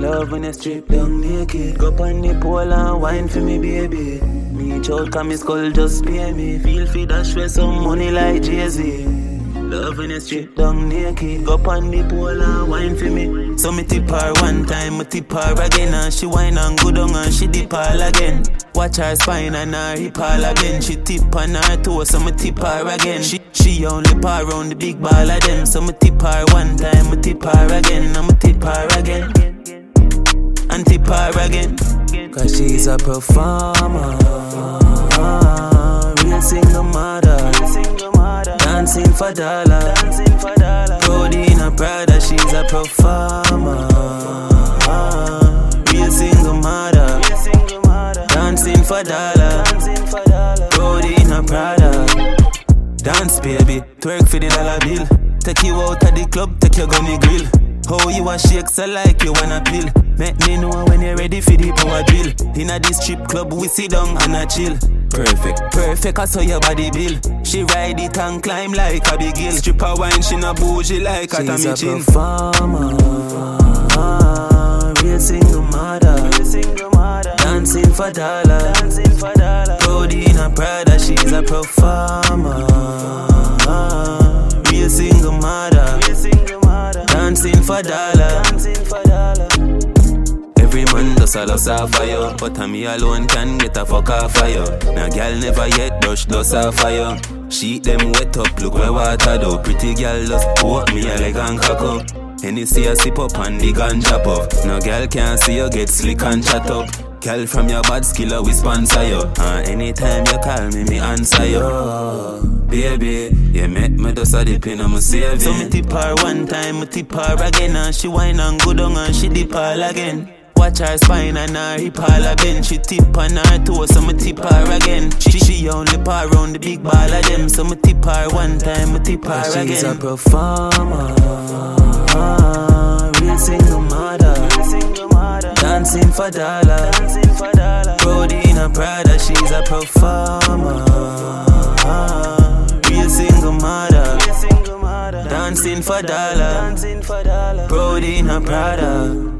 love when you strip down naked. Go on the pole and wine for me, baby. Me choke and me skull just pay me. Feel free dash with some money like Jay-Z. Love when you strip down naked. Go on the pole and wine for me. So me tip her one time, me tip her again. And she wine and go down and she dip all again. Watch her spine and her hip all again. She tip on her toe, so me tip her again. She only par round the big ball of them. So me tip her one time, me tip her again. And me tip her again. And tip her again. Cause she's a performer, real single mother, dancing for dollar, proud in her Prada. She's a performer, real single mother, dancing for dollar, proud in her Prada. Dance baby, twerk for the dollar bill. Take you out of the club, take your gunny grill. How you a shake so like you wanna pill. Make me know when you're ready for the power drill. Inna this strip club we sit down and a chill. Perfect, I saw your body bill. She ride it and climb like a big hill. Stripper wine, she na bougie like a Tommy Chin. She's a performer, real single mother, dancing for dollar, proud in her Prada. She's a performer, real single mother, dancing for dollar. Every man does a loss of fire, but me alone can get a fuck off fire. Now girl never yet brush dust off fire. Sheet them wet up, look where water do. Pretty girl just walk me a leg and cock up. And you see a sip up and the ganja puff. No girl can't see you get slick and chat up. Girl from your bad skiller we sponsor you. Anytime you call me, me answer you. Baby, you make me just a dip in my saving. So me tip her one time, me tip her again. And she wine and go down and she dip all again. Watch her spine and her hip all again. She tip on her toe, so me tip her again. She only par round the big ball of them. So me tip her one time, me tip her again. She's a performer, real single mother, dancing for dollar, proud in her Prada. She's a performer, real single mother, dancing for dollar, proud in her Prada.